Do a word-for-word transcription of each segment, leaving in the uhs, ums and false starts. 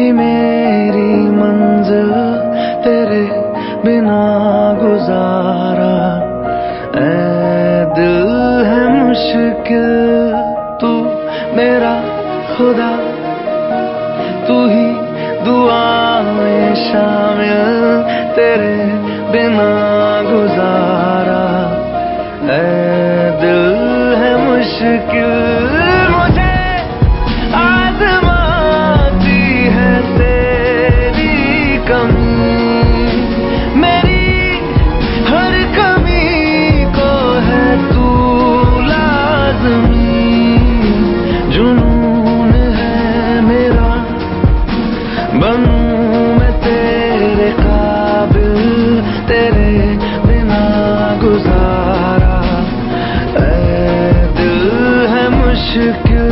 मेरी मंजिल तेरे बिना गुजारा। ऐ दिल है मुश्किल तू मेरा खुदा, तू ही दुआ में शामिल तेरे बिना गुजारा। ऐ दिल है मुश्किल मुझे आज़माती है तेरी कमी, मेरी हर कमी को है तू लाज़मी। जुनून है मेरा बनूं मैं तेरे काबिल तेरे बिना गुजारा। ऐ दिल है मुश्किल।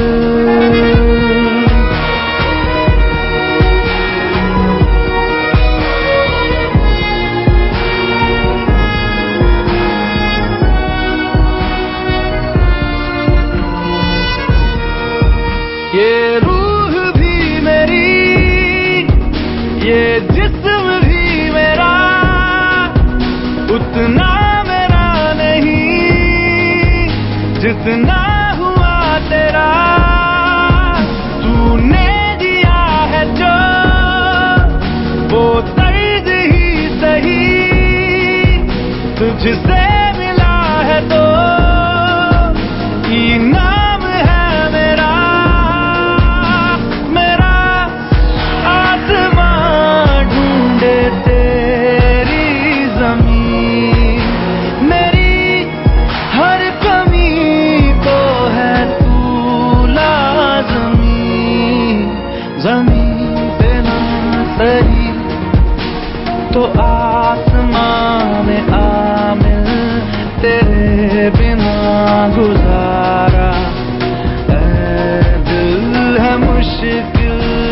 ये रूह भी मेरी, ये जिस्म भी मेरा, उतना मेरा नहीं जितना हुआ तेरा। तूने दिया है जो वो दर्द ही सही, तुझसे मिला है तो इनाम है मेरा। मेरा आसमां ढूंढे तेरी ज़मीन, मेरी हर कमी को है तू लाज़मी। ज़मीन पे ना सही तो आसमां में आमिल तेरे बिना गुजारा। ऐ दिल है मुश्किल।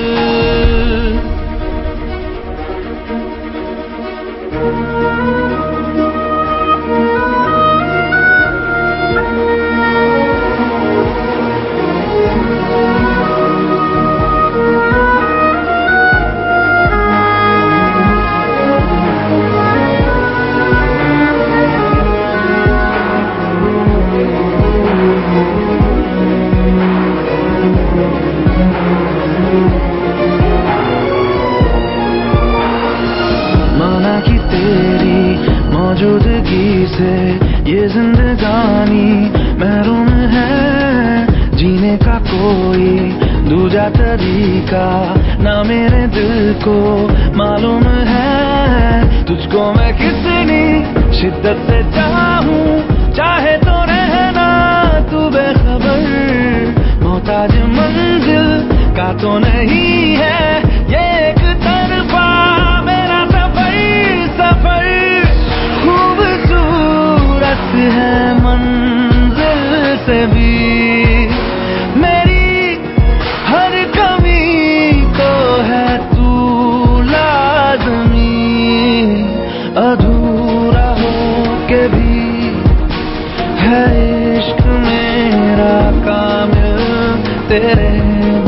माना कि तेरी मौजूदगी से ये जिंदगानी महरूम है। जीने का कोई दूजा तरीका ना मेरे दिल को मालूम है। तुझको मैं कितनी शिद्दत से चाहूं, चाहे तो रहना तू बेखबर। मोहताज मंजिल का तो नहीं है ये एक तरफा मेरा सफर। सफर खूबसूरत है मंजिल से भी, मेरी हर कमी को है तू लाज़मी। अधूरा हो के भी है इश्क मेरा कामिल तेरे